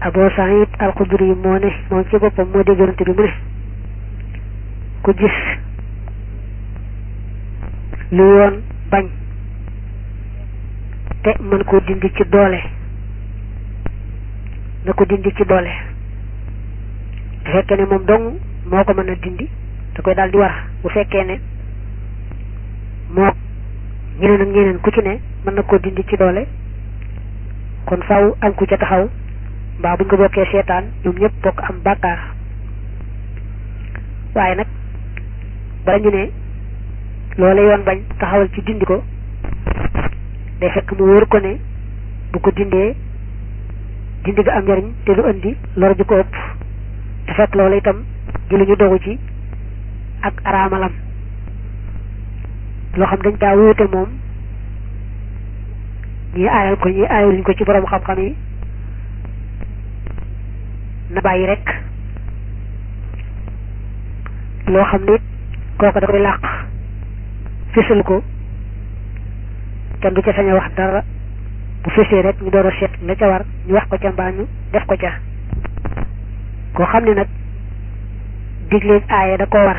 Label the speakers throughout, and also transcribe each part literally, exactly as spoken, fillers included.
Speaker 1: Abu Saïd al-Xudri moo ne moom ci boppam moo dégg Yonent bi mu ne ku gis lu yoon bañ te mën koo dindi ci doole na ko dindi ci doole bu fekkee ne moom dong moo ko mën a dindi da koy daal di war bu fekkee ne moo ñeneen ak ñeneen ku ci ne mën na koo dindi ci doole kon faw am ku ca taxaw mbaa buñ ko bokkee seetaan ñoom ñëpp bokk am bàkkaar waaye nag bala ñu ne loole yoon bañ taxawal ci dindi ko day fekk mu wóor ko ne bu ko dindee dindi ga am njariñ te du andi lor ju ko ëpp te fekk loolu itam di lu ñu dogu ci ak araamalam loo xam dañ daa wuute moom ñii aayal ko ñii aayaluñ ko ci borom xam-xam yi na bàyyi rek loo xam ne kooku da koy làq fésal ko kenn du ca sañ a wax dara bu fésee rek ñu door a seet la ca war ñu wax ko ca mbaa ñu def ko ca koo xam ne nag digleeg aaye da ko war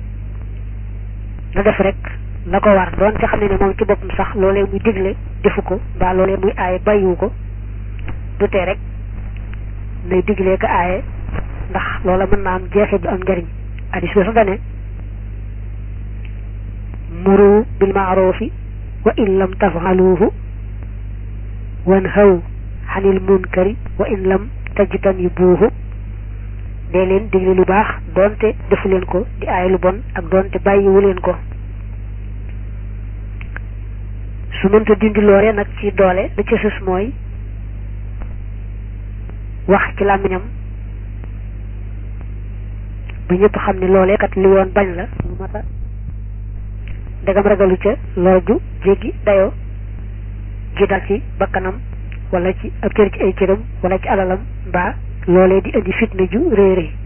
Speaker 1: na def rek la ko war doon ca xam ne ne moom ci boppam sax loolee muy digle defu ko mbaa loolee muy aaye bàyyiwu ko du tee rek nay diglee ko aaye ndax loola mën naa am jeexit du am njariñ hadis bi sax dane muru bil ma'rufi wa in lam taf'aluhu wanhaw anil munkari wa in lam tajtanibuhu dee leen digle lu baax doonte defu leen ko di aaye lu bon ak doonte bàyyiwu leen ko su mënta dindi loore nag ci doole la ci sës mooy wax ci làmmiñam ba ñëpp xam ne loolee kat li yoon bañ la lu mata ndegam ragalu ca lor ju jéggi dayoo ji dal ci bakkanam wala ci ab cër ci ay cëram wala ci alalam mbaa loolee di indi fitna ju rëy rëy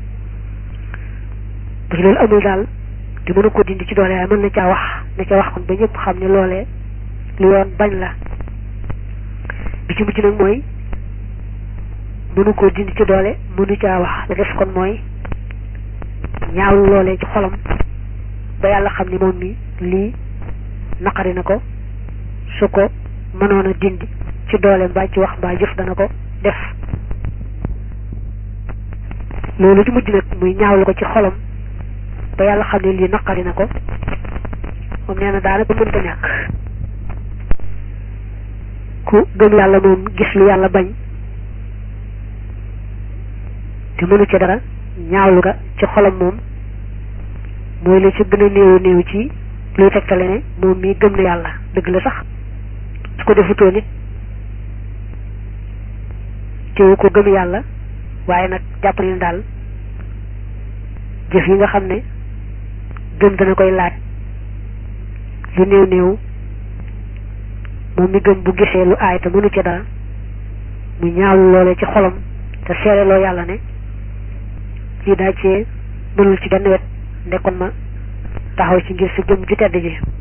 Speaker 1: bu ci loolu amul daal te mënu ko dindi ci doole waaye mën na caa wax na ca wax kon ba ñëpp xam ne loolee li yoon bañ la bi ci mujj nag mooy mënu ko dindi ci doole mënu caa wax la def kon mooy ñaawlu loolee ci xolam ba yàlla xam ni moom mi lii naqari na ko su ko mënoon a dindi ci doole mbaa ci wax mbaa jëf dana ko def loolu ci mujj nag muy ñaawlu ko ci xolam ba yàlla xam ne lii naqari na ko moom nee na daanaka mënta ñàkk ku gëm yàlla moom gis lu yàlla bañ te mënu ci dara ñaawlu ga ci xolam moom mooy la ci gën a néew néew ci luy tegtale ne moom mii gëm na yàlla dëgg la sax su ko defutoo nit teewu ko gëm yàlla waaye nag jàpp ne daal jëf yi nga xam ne gëm dana koy laaj lu néew néew moom mi gëm bu gisee lu aay te mënu ci dara mu ñaawlu loole ci xolam te seereloo yàlla ne lii daa cee mënul ci benn wet ndekkoon ma taxaw ci ngir si jëm ju tedd ji